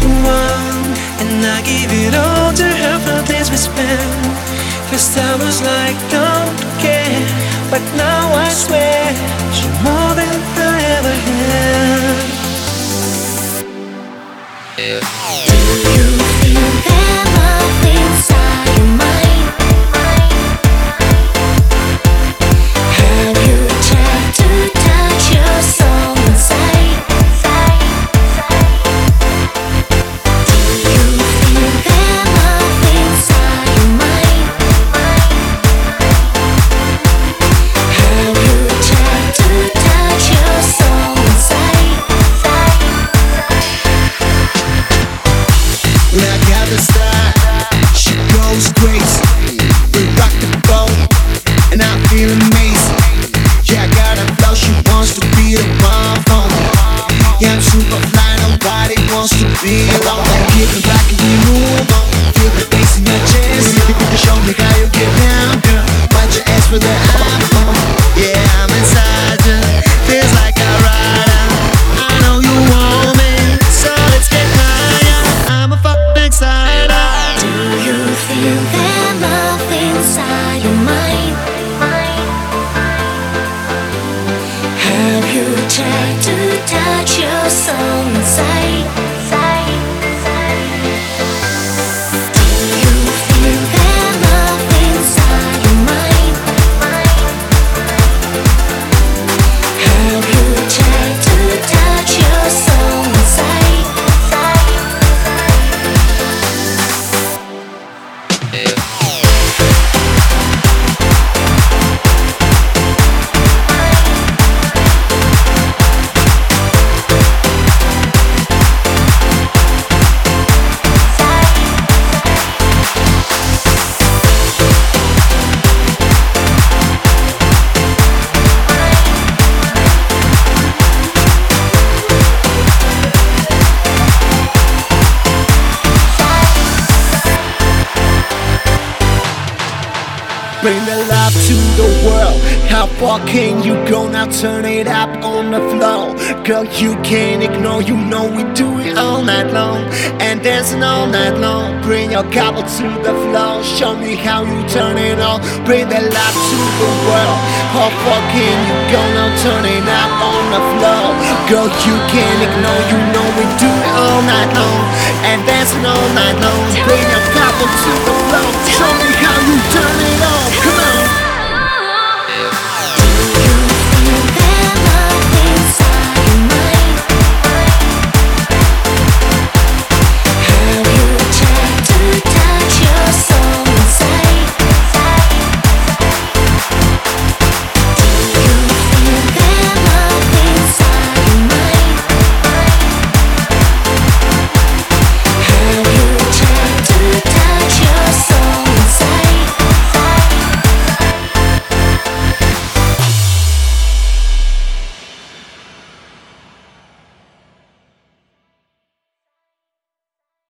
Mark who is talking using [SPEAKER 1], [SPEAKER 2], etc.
[SPEAKER 1] one, and I give it all to her for the days we spent. First I was like, don't care, but now I swear she's more than I ever had.
[SPEAKER 2] Do you feel that love inside your mind? Have you tried to touch your soul inside? Do you feel that love inside your mind? Have you tried to touch your soul inside?
[SPEAKER 3] When I got the style, she goes crazy. We rock the boat, and I feel amazing. Yeah, I got a flow, she wants to be the one for me. Yeah, I'm super fly, nobody wants to be alone. Give me back and we move on. Feel the bass in your chest. Show me how you get down, girl. Why'd you ask for the iPhone? Yeah, I'm inside you. Feels like a rider. I know you want me, so let's get higher. I'm a fucking excited.
[SPEAKER 2] Do you feel that love inside your mind? Have you tried to touch your soul inside? Do you feel that love inside your mind? Have you tried to touch your soul inside?
[SPEAKER 3] Bring the love to the world. How far can you go now? Turn it up on the floor. Girl, you can't ignore. You know we do it all night long, and dancing all night long. Bring your couple to the floor. Show me how you turn it on. Bring the love to the world. How far can you go now? Turn it up on the floor. Girl, you can't ignore. You know we do it all night long, and dancing all night long. Bring your couple to the floor. Show me how you turn